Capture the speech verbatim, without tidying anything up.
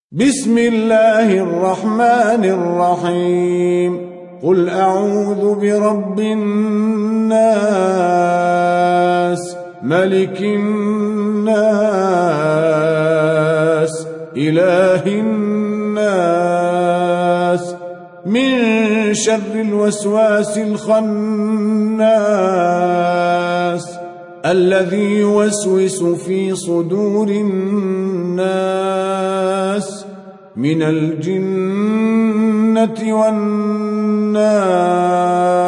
بسم الله الرحمن الرحيم قل أعوذ برب الناس ملك الناس إله الناس من شر الوسواس الخناس الذي يوسوس في صدور الناس من الجنة والناس.